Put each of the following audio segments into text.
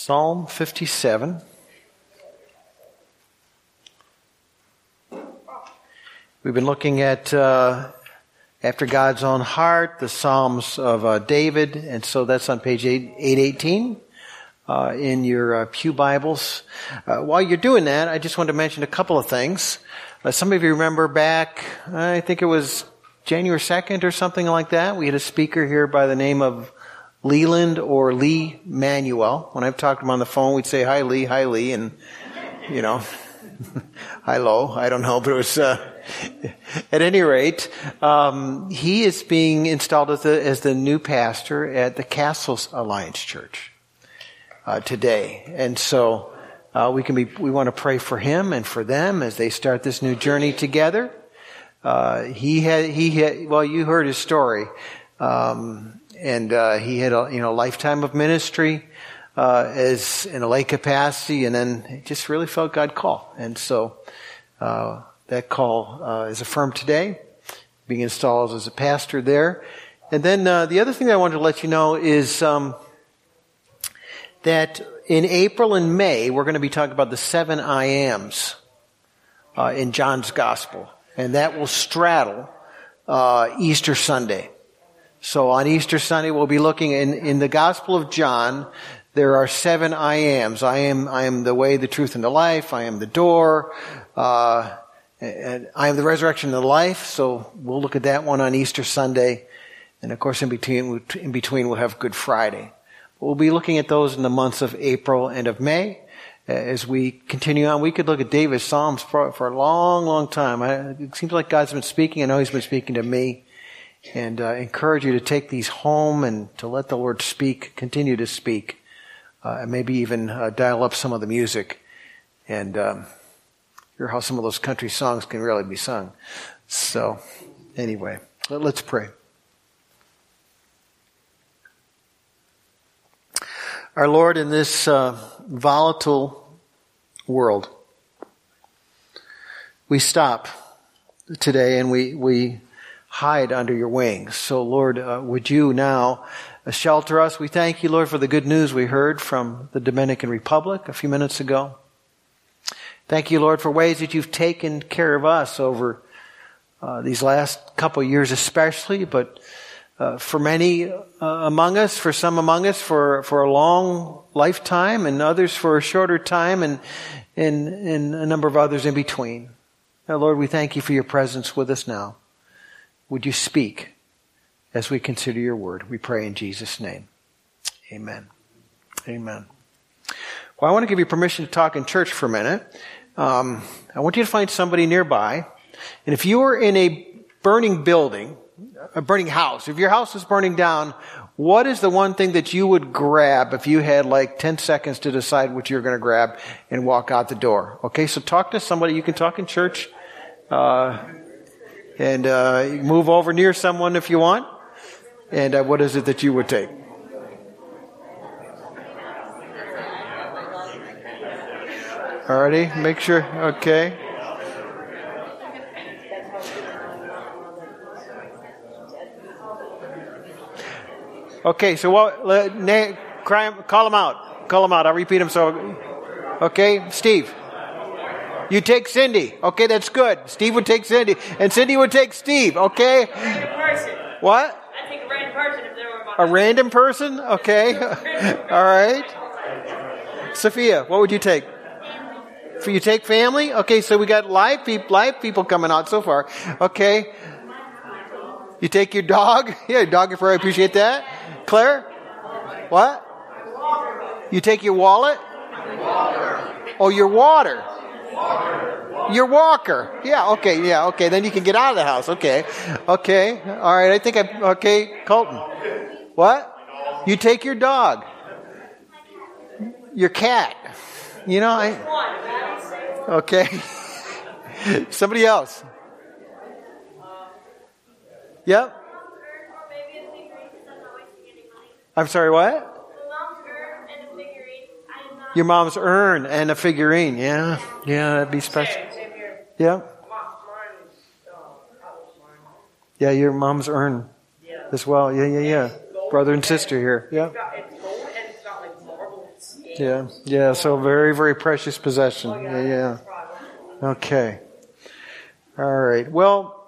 Psalm 57. We've been looking at After God's Own Heart, the Psalms of David, and so that's on page 818 in your Pew Bibles. While you're doing that, I just wanted to mention a couple of things. Some of you remember back, I think it was January 2nd or something like that, we had a speaker here by the name of Leland or Lee Manuel. When I've talked to him on the phone, we'd say, hi Lee, and, you know, hi Lo, I don't know, but it was, at any rate, he is being installed as the new pastor at the Castles Alliance Church, today. And so, we want to pray for him and for them as they start this new journey together. He had, well, you heard his story. And he had a lifetime of ministry as in a lay capacity, and then he just really felt God call. And so that call is affirmed today, being installed as a pastor there. And then the other thing I wanted to let you know is that in April and May, we're going to be talking about the 7 I Ams in John's Gospel. And that will straddle Easter Sunday. So on Easter Sunday, we'll be looking in the Gospel of John. There are 7 I Ams. I am the way, the truth, and the life. I am the door. And I am the resurrection and the life. So we'll look at that one on Easter Sunday. And of course, in between, we'll have Good Friday. We'll be looking at those in the months of April and of May. As we continue on, we could look at David's Psalms for a long, long time. It seems like God's been speaking. I know He's been speaking to me. And encourage you to take these home and to let the Lord speak, continue to speak, and maybe even dial up some of the music and hear how some of those country songs can really be sung. So, anyway, let's pray. Our Lord, in this volatile world, we stop today and we hide under your wings. So, Lord, would you now shelter us? We thank you, Lord, for the good news we heard from the Dominican Republic a few minutes ago. Thank you, Lord, for ways that you've taken care of us over these last couple of years especially, but for many among us, for some among us, for a long lifetime, and others for a shorter time, and a number of others in between. Now, Lord, we thank you for your presence with us now. Would you speak as we consider your word? We pray in Jesus' name. Amen. Amen. Well, I want to give you permission to talk in church for a minute. I want you to find somebody nearby. And if you are in a burning building, a burning house, if your house is burning down, what is the one thing that you would grab if you had like 10 seconds to decide what you're going to grab and walk out the door? Okay, so talk to somebody. You can talk in church. And you can move over near someone if you want. And what is it that you would take? Alrighty, make sure. Okay. Okay, so call them out. Call them out. I'll repeat them. So, okay, Steve. You take Cindy. Okay, that's good. Steve would take Cindy. And Cindy would take Steve. Okay? Random person. What? I'd take a random person if there were a random person? Okay. All right. Sophia, what would you take? You take family? Okay, so we got live people coming out so far. Okay. You take your dog? Yeah, your dog, I appreciate that. Claire? What? You take your wallet? Oh, your water. Your walker. Yeah, okay. Then you can get out of the house. Okay. All right, okay, Colton. What? You take your dog. Your cat. You know, okay. Somebody else. Yep. I'm sorry, what? Your mom's urn and a figurine. Yeah, that'd be special. Yeah. Yeah, your mom's urn as well. Yeah. Brother and sister here. Yeah. It's gold and it's got like marble Yeah. So very, very precious possession. Yeah. Okay. All right. Well,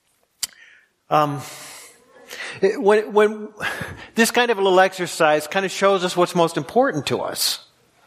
when this kind of a little exercise kind of shows us what's most important to us.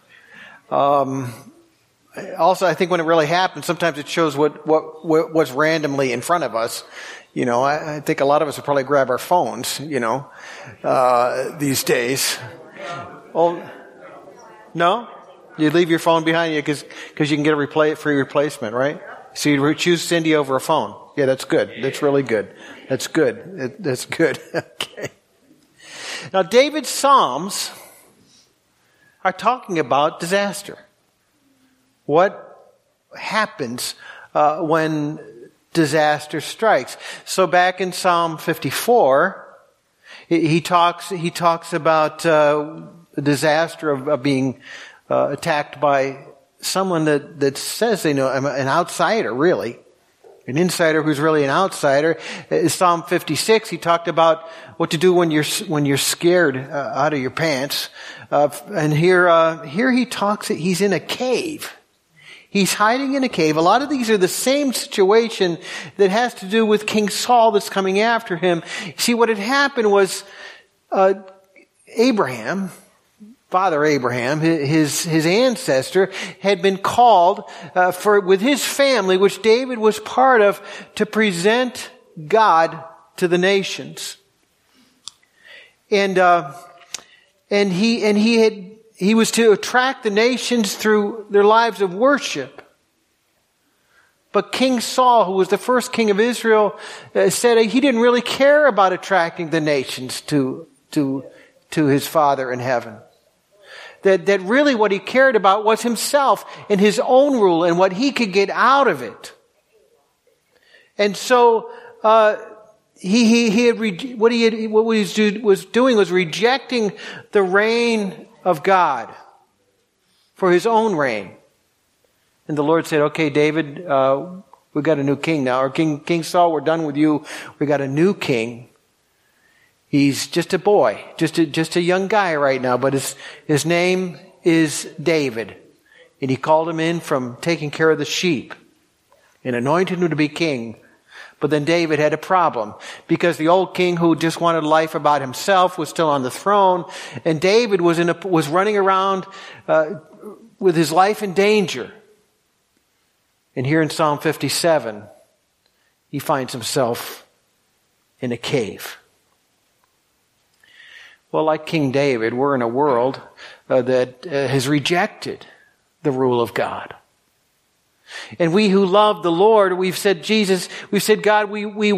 Also, I think when it really happens, sometimes it shows what's randomly in front of us. I think a lot of us would probably grab our phones, these days. Oh, no? You leave your phone behind you because you can get a free replacement, right? So you choose Cindy over a phone. Yeah, that's good. That's really good. That's good. That's good. Okay. Now, David's Psalms are talking about disaster. What happens when disaster strikes? So back in Psalm 54, he talks about the disaster of being attacked by someone that says they know, an outsider, really. An insider who's really an outsider. In Psalm 56, he talked about what to do when you're scared out of your pants. And here he talks, he's in a cave. He's hiding in a cave. A lot of these are the same situation that has to do with King Saul that's coming after him. See, what had happened was Abraham, Father Abraham, his ancestor, had been called with his family, which David was part of, to present God to the nations. And he was to attract the nations through their lives of worship. But King Saul, who was the first king of Israel, said he didn't really care about attracting the nations to his Father in heaven. That really what he cared about was himself and his own rule and what he could get out of it. And so what he was doing was rejecting the reign of God for his own reign. And the Lord said, okay, David, we've got a new king now. Or King Saul, we're done with you. We got a new king. He's just a boy, just a young guy right now, but his name is David. And he called him in from taking care of the sheep and anointed him to be king. But then David had a problem because the old king who just wanted life about himself was still on the throne, and David was running around with his life in danger. And here in Psalm 57, he finds himself in a cave. Well, like King David, we're in a world that has rejected the rule of God. And we who love the Lord, we've said, God, we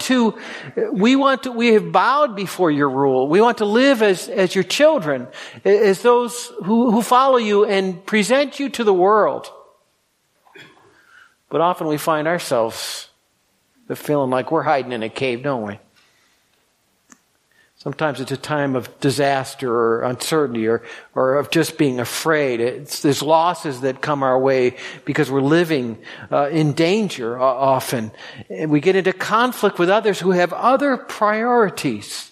have bowed before your rule. We want to live as your children, as those who follow you and present you to the world. But often we find ourselves feeling like we're hiding in a cave, don't we? Sometimes it's a time of disaster or uncertainty or of just being afraid. There's losses that come our way because we're living in danger often. And we get into conflict with others who have other priorities.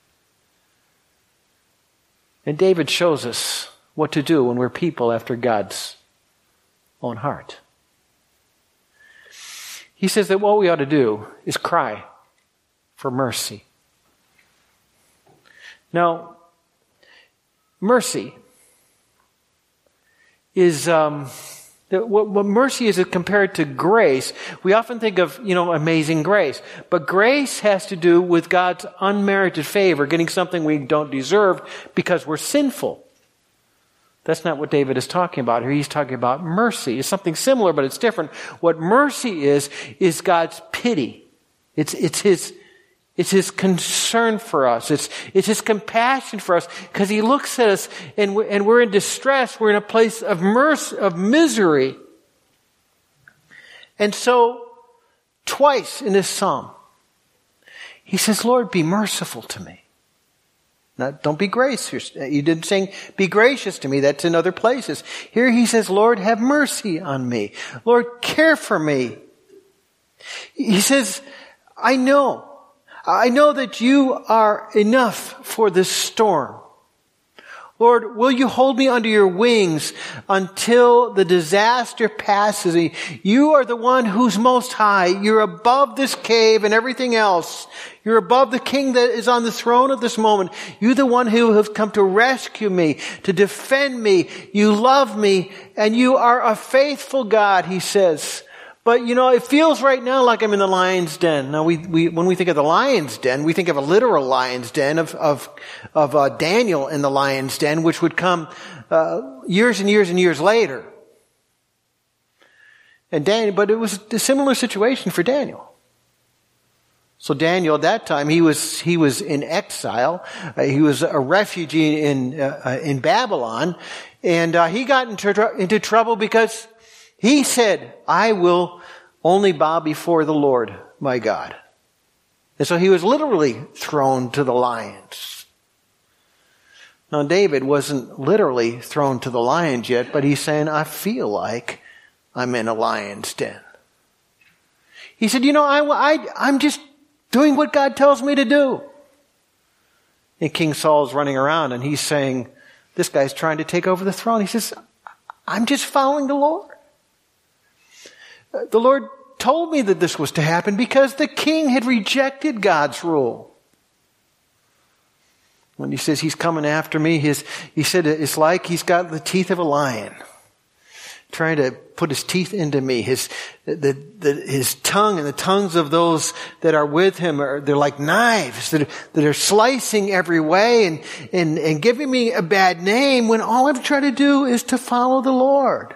And David shows us what to do when we're people after God's own heart. He says that what we ought to do is cry for mercy. Now, mercy is what mercy is compared to grace. We often think of, amazing grace. But grace has to do with God's unmerited favor, getting something we don't deserve because we're sinful. That's not what David is talking about here. He's talking about mercy. It's something similar, but it's different. What mercy is God's pity. It's His concern for us. It's His compassion for us because He looks at us and we're in distress. We're in a place of misery. And so, twice in this psalm, he says, Lord, be merciful to me. Now, don't be gracious. You didn't say, be gracious to me. That's in other places. Here he says, Lord, have mercy on me. Lord, care for me. He says, I know that you are enough for this storm. Lord, will you hold me under your wings until the disaster passes me? You are the one who's most high. You're above this cave and everything else. You're above the king that is on the throne at this moment. You're the one who has come to rescue me, to defend me. You love me, and you are a faithful God, he says. But, it feels right now like I'm in the lion's den. Now, when we think of the lion's den, we think of a literal lion's den of Daniel in the lion's den, which would come years and years and years later. But it was a similar situation for Daniel. So Daniel, at that time, he was in exile. He was a refugee in Babylon, and he got into trouble because he said, I will only bow before the Lord, my God. And so he was literally thrown to the lions. Now, David wasn't literally thrown to the lions yet, but he's saying, I feel like I'm in a lion's den. He said, I'm just doing what God tells me to do. And King Saul's running around and he's saying, this guy's trying to take over the throne. He says, I'm just following the Lord. The Lord told me that this was to happen because the king had rejected God's rule. When he says he's coming after me, he said it's like he's got the teeth of a lion, trying to put his teeth into me. His tongue and the tongues of those that are with him they're like knives that are slicing every way and giving me a bad name when all I'm trying to do is to follow the Lord.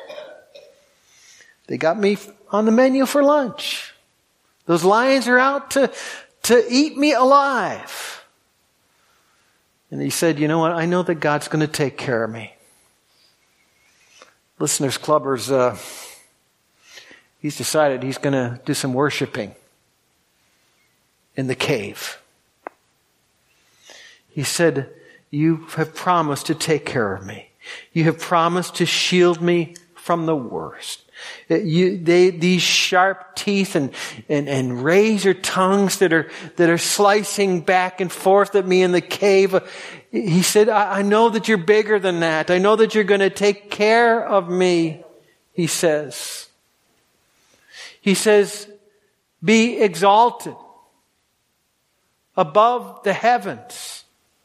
They got me on the menu for lunch. Those lions are out to eat me alive. And he said, you know what? I know that God's going to take care of me. Listeners, clubbers, he's decided he's going to do some worshiping in the cave. He said, you have promised to take care of me. You have promised to shield me from the worst. These sharp teeth and razor tongues that are slicing back and forth at me in the cave. He said, I know that you're bigger than that. I know that you're going to take care of me, he says. He says, be exalted above the heavens.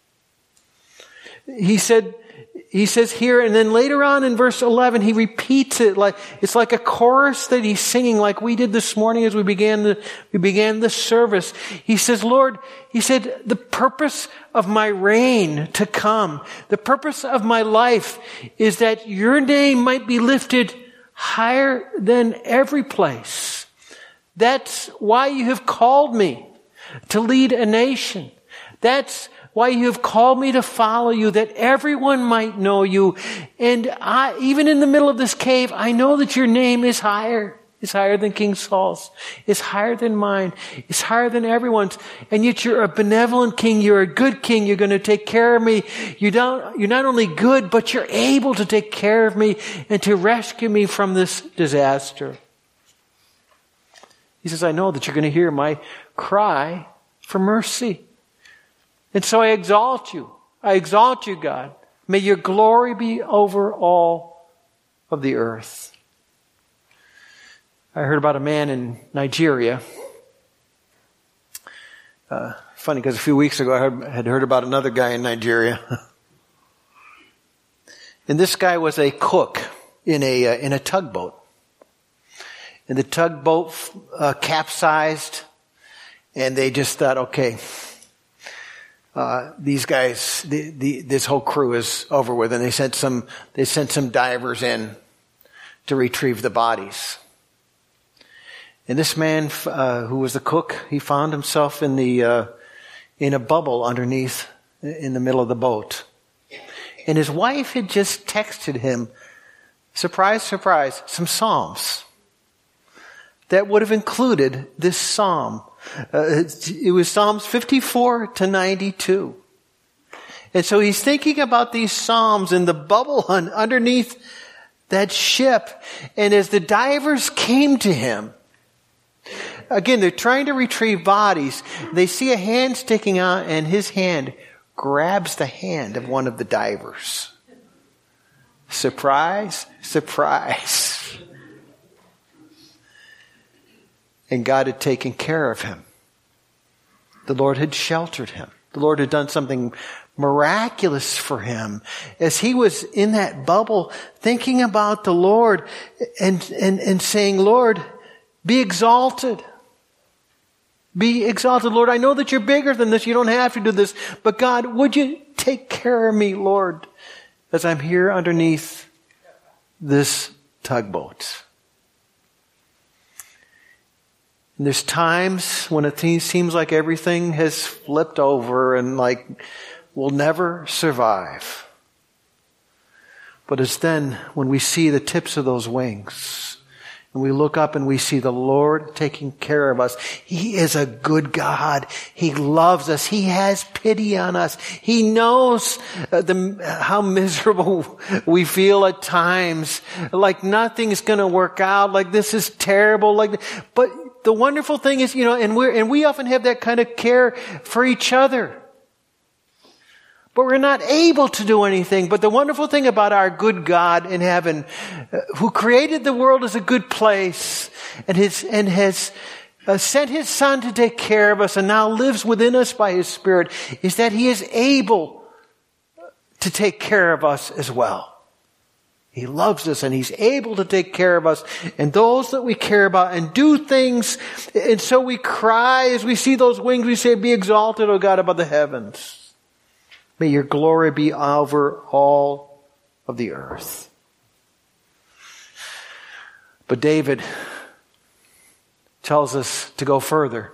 He says here, and then later on in verse 11, he repeats it like it's like a chorus that he's singing, like we did this morning as we began the service. He says, Lord, he said, the purpose of my reign to come, the purpose of my life is that your name might be lifted higher than every place. That's why you have called me to lead a nation. That's why you have called me to follow you, that everyone might know you. And even in the middle of this cave, I know that your name is higher. It's higher than King Saul's. It's higher than mine. It's higher than everyone's. And yet you're a benevolent king. You're a good king. You're going to take care of me. You're not only good, but you're able to take care of me and to rescue me from this disaster. He says, I know that you're going to hear my cry for mercy. And so I exalt you. I exalt you, God. May your glory be over all of the earth. I heard about a man in Nigeria. Funny, because a few weeks ago I had heard about another guy in Nigeria. And this guy was a cook in a tugboat. And the tugboat capsized, and they just thought, okay, these guys, this whole crew is over with, and they sent some divers in to retrieve the bodies. And this man, who was the cook, he found himself in a bubble underneath, in the middle of the boat. And his wife had just texted him, surprise, surprise, some psalms that would have included this psalm. It was Psalms 54 to 92. And so he's thinking about these psalms in the bubble underneath that ship. And as the divers came to him, again, they're trying to retrieve bodies. They see a hand sticking out, and his hand grabs the hand of one of the divers. Surprise, surprise. And God had taken care of him. The Lord had sheltered him. The Lord had done something miraculous for him as he was in that bubble thinking about the Lord and saying, Lord, be exalted. Be exalted, Lord. I know that you're bigger than this. You don't have to do this. But God, would you take care of me, Lord, as I'm here underneath this tugboat? And there's times when it seems like everything has flipped over and like we'll never survive. But it's then when we see the tips of those wings and we look up and we see the Lord taking care of us. He is a good God. He loves us. He has pity on us. He knows how miserable we feel at times. Like nothing's going to work out. Like this is terrible. But the wonderful thing is, and we often have that kind of care for each other. But we're not able to do anything. But the wonderful thing about our good God in heaven, who created the world as a good place and has sent His Son to take care of us and now lives within us by His Spirit, is that He is able to take care of us as well. He loves us and He's able to take care of us and those that we care about and do things. And so we cry as we see those wings. We say, be exalted, O God, above the heavens. May your glory be over all of the earth. But David tells us to go further.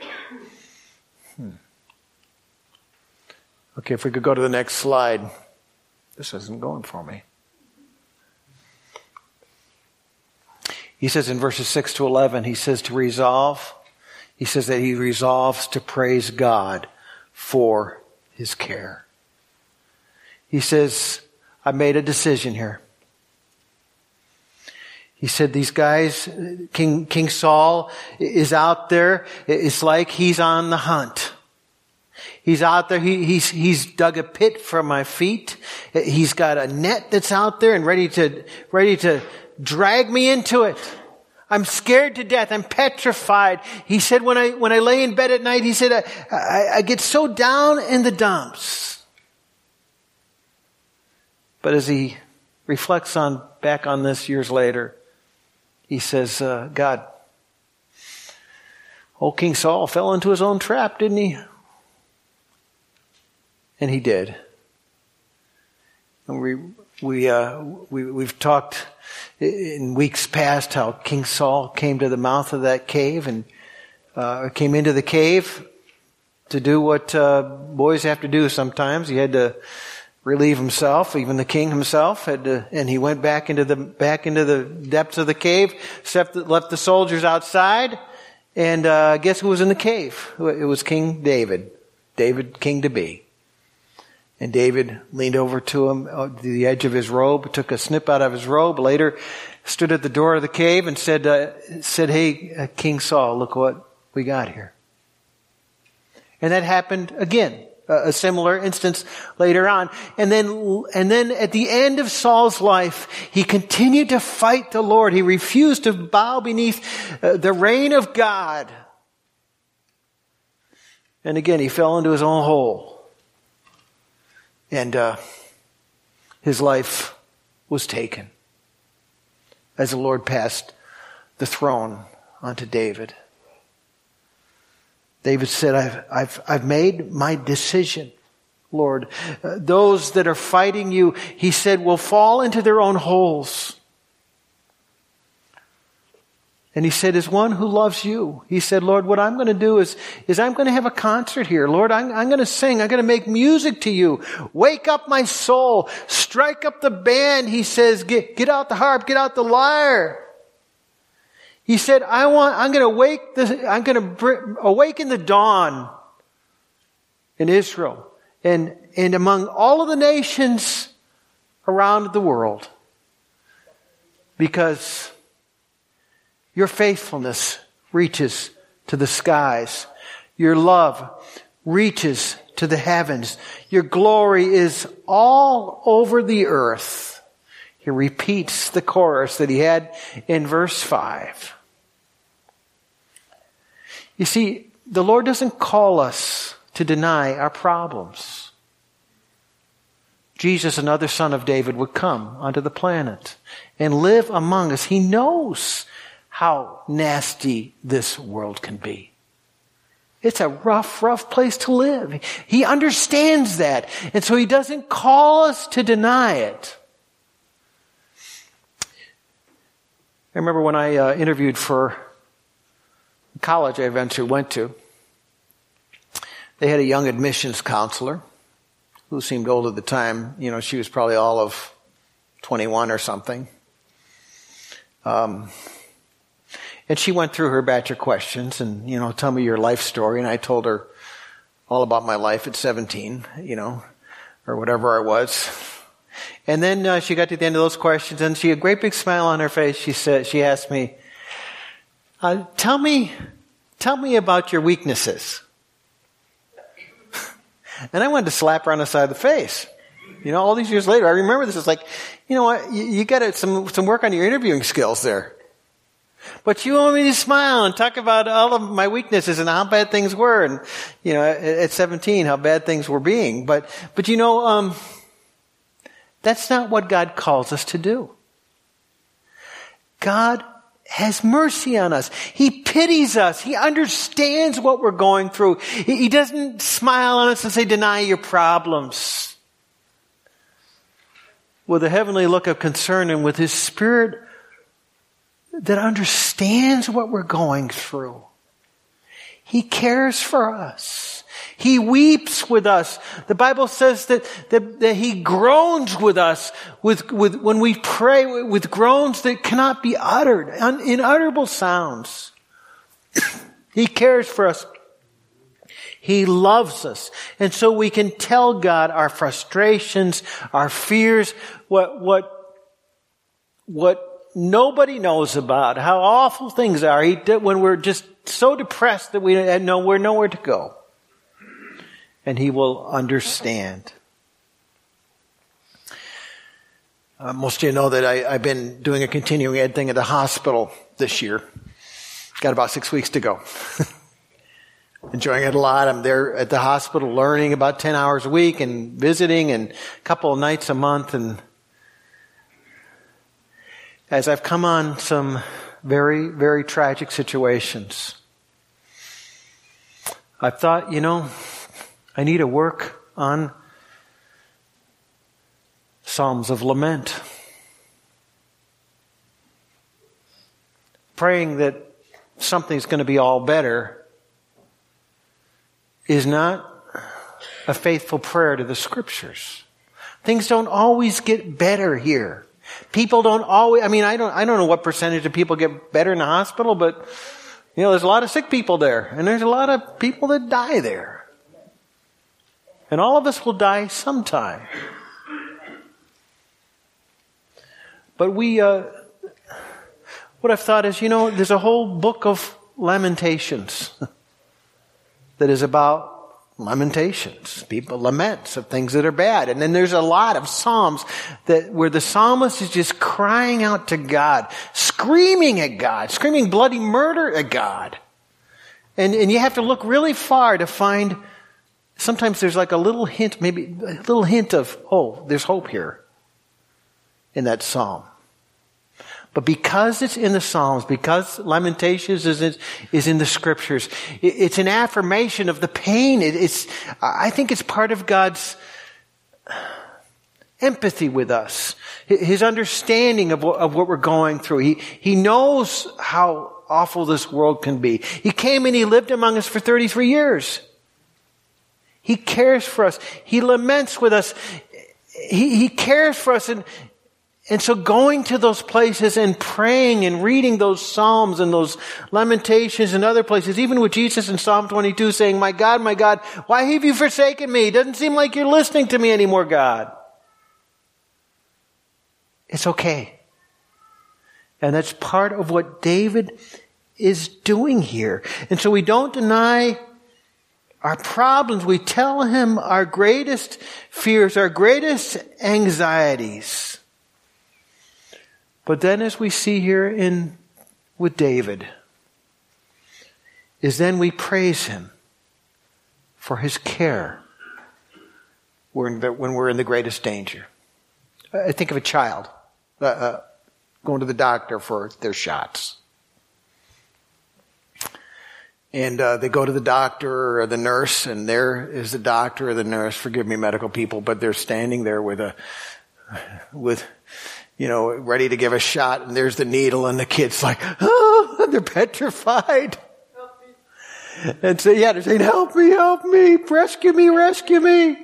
Okay, if we could go to the next slide. This isn't going for me. He says in verses 6 to 11, he says that he resolves to praise God for His care. He says, I made a decision here. He said, these guys, King Saul is out there. It's like he's on the hunt. He's out there. He's dug a pit for my feet. He's got a net that's out there and ready to drag me into it. I'm scared to death. I'm petrified. He said, when I lay in bed at night, he said, I get so down in the dumps. But as he reflects back on this years later, he says, God, old King Saul fell into his own trap, didn't he? And he did. And we've talked in weeks past how King Saul came to the mouth of that cave and came into the cave to do what boys have to do sometimes. He had to relieve himself, even the king himself, and he went back into the depths of the cave, left the soldiers outside, and guess who was in the cave? It was King David, king to be. And David leaned over to him, the edge of his robe, took a snip out of his robe, later stood at the door of the cave and said, hey, King Saul, look what we got here. And that happened again. A similar instance later on. And then at the end of Saul's life, he continued to fight the Lord. He refused to bow beneath the reign of God. And again, he fell into his own hole. And his life was taken as the Lord passed the throne onto David. David said, I've made my decision, Lord. Those that are fighting you, he said, will fall into their own holes. And he said, as one who loves you, he said, Lord, what I'm going to do is I'm going to have a concert here. Lord, I'm going to sing. I'm going to make music to you. Wake up my soul. Strike up the band. He says, get out the harp, get out the lyre. He said, I'm going to awaken the dawn in Israel and among all of the nations around the world, because your faithfulness reaches to the skies. Your love reaches to the heavens. Your glory is all over the earth. He repeats the chorus that he had in verse 5. You see, the Lord doesn't call us to deny our problems. Jesus, another son of David, would come onto the planet and live among us. He knows how nasty this world can be. It's a rough, rough place to live. He understands that. And so he doesn't call us to deny it. I remember when I interviewed for college I eventually went to, they had a young admissions counselor who seemed old at the time. You know, she was probably all of 21 or something. And she went through her batch of questions and, you know, tell me your life story. And I told her all about my life at 17, you know, or whatever I was. And then she got to the end of those questions and she had a great big smile on her face. She asked me, tell me about your weaknesses. And I wanted to slap her on the side of the face. You know, all these years later, I remember this. It's like, you know what, you got some work on your interviewing skills there. But you want me to smile and talk about all of my weaknesses and how bad things were. And, you know, at 17, how bad things were being. But you know, that's not what God calls us to do. God has mercy on us. He pities us. He understands what we're going through. He doesn't smile on us and say, deny your problems. With a heavenly look of concern and with His Spirit that understands what we're going through. He cares for us. He weeps with us. The Bible says that He groans with us when we pray with groans that cannot be uttered, inutterable sounds. He cares for us. He loves us. And so we can tell God our frustrations, our fears, what nobody knows about, how awful things are when we're just so depressed that we know we're nowhere to go. And He will understand. Most of you know that I've been doing a continuing ed thing at the hospital this year. Got about 6 weeks to go. Enjoying it a lot. I'm there at the hospital learning about 10 hours a week and visiting and a couple of nights a month. And as I've come on some very, very tragic situations, I've thought, you know, I need to work on Psalms of Lament. Praying that something's going to be all better is not a faithful prayer to the Scriptures. Things don't always get better here. People don't always, I don't know what percentage of people get better in the hospital, but, you know, there's a lot of sick people there, and there's a lot of people that die there. And all of us will die sometime. But what I've thought is, you know, there's a whole book of Lamentations that is about lamentations. People laments of things that are bad. And then there's a lot of Psalms where the psalmist is just crying out to God, screaming at God, screaming bloody murder at God. And you have to look really far to find, sometimes there's like a little hint, maybe a little hint of, oh, there's hope here in that psalm. But because it's in the Psalms, because Lamentations is in the Scriptures, it's an affirmation of the pain. I think it's part of God's empathy with us, His understanding of what we're going through. He knows how awful this world can be. He came and He lived among us for 33 years. He cares for us. He laments with us. He cares for us. And so going to those places and praying and reading those Psalms and those Lamentations and other places, even with Jesus in Psalm 22 saying, my God, why have you forsaken me? It doesn't seem like you're listening to me anymore, God. It's okay. And that's part of what David is doing here. And so we don't deny our problems. We tell him our greatest fears, our greatest anxieties. But then as we see here with David, is then we praise him for his care when we're in the greatest danger. I think of a child going to the doctor for their shots. And they go to the doctor or the nurse, and there is the doctor or the nurse. Forgive me, medical people, but they're standing there with ready to give a shot, and there's the needle, and the kid's like, oh, they're petrified. And so, they're saying, help me, rescue me.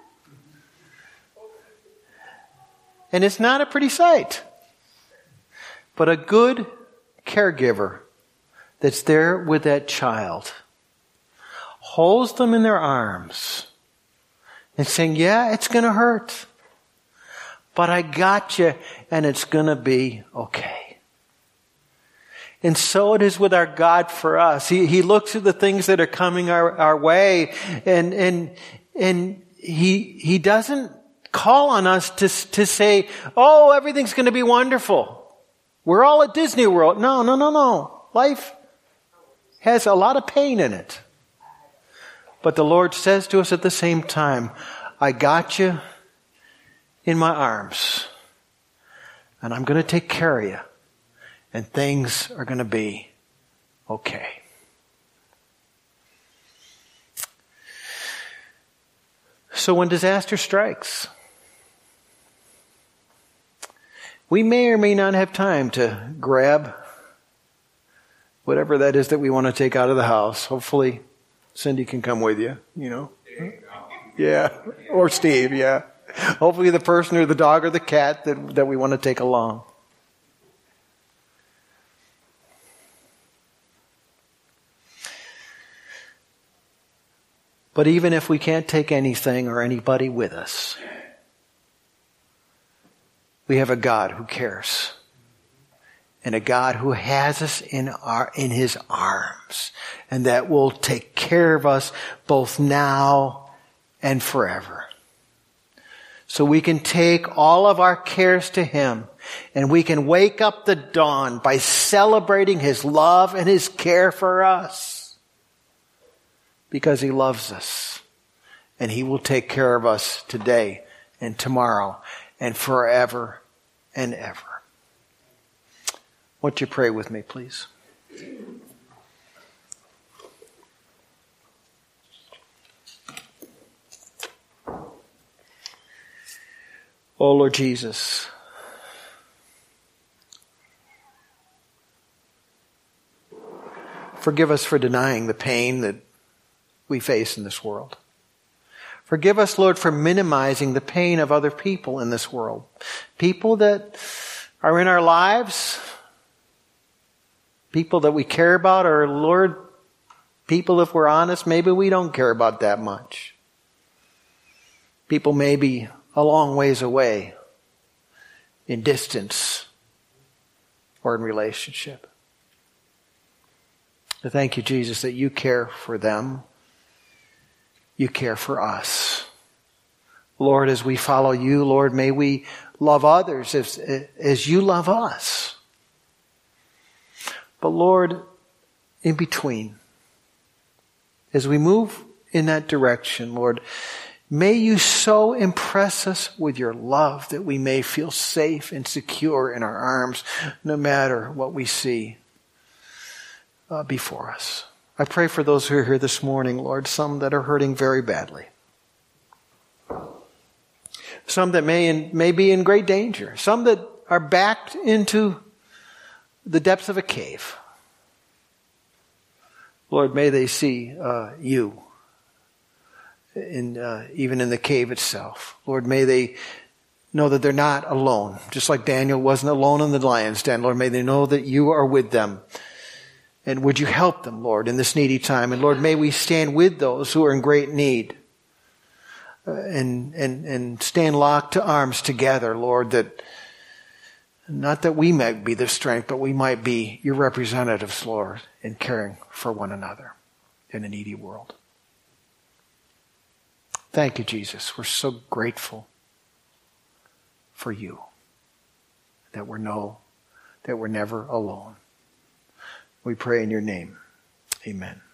And it's not a pretty sight. But a good caregiver that's there with that child holds them in their arms and saying, yeah, it's going to hurt, but I got you, and it's going to be okay. And so it is with our God for us. He looks at the things that are coming our way, and he doesn't call on us to say, oh, everything's going to be wonderful. We're all at Disney World. No. Life has a lot of pain in it. But the Lord says to us at the same time, I got you in my arms, and I'm going to take care of you, and things are going to be okay. So when disaster strikes, we may or may not have time to grab whatever that is that we want to take out of the house. Hopefully, Cindy can come with you, Yeah. Or Steve, yeah. Hopefully the person or the dog or the cat that we want to take along. But even if we can't take anything or anybody with us, we have a God who cares. And a God who has us in his arms. And that will take care of us both now and forever. So we can take all of our cares to him. And we can wake up the dawn by celebrating his love and his care for us. Because he loves us. And he will take care of us today and tomorrow and forever and ever. Won't you pray with me, please? Oh, Lord Jesus, forgive us for denying the pain that we face in this world. Forgive us, Lord, for minimizing the pain of other people in this world. People that are in our lives, people that we care about, or, Lord, people, if we're honest, maybe we don't care about that much. People may be a long ways away in distance or in relationship. I thank you, Jesus, that you care for them. You care for us. Lord, as we follow you, Lord, may we love others as you love us. But Lord, in between, as we move in that direction, Lord, may you so impress us with your love that we may feel safe and secure in our arms, no matter what we see before us. I pray for those who are here this morning, Lord, some that are hurting very badly. Some that may be in great danger. Some that are backed into the depths of a cave. Lord, may they see you even in the cave itself. Lord, may they know that they're not alone. Just like Daniel wasn't alone in the lion's den. Lord, may they know that you are with them. And would you help them, Lord, in this needy time? And Lord, may we stand with those who are in great need. And stand locked to arms together, Lord, that not that we might be the strength, but we might be your representatives, Lord, in caring for one another in a needy world. Thank you, Jesus. We're so grateful for you, that we know that we're never alone. We pray in your name. Amen.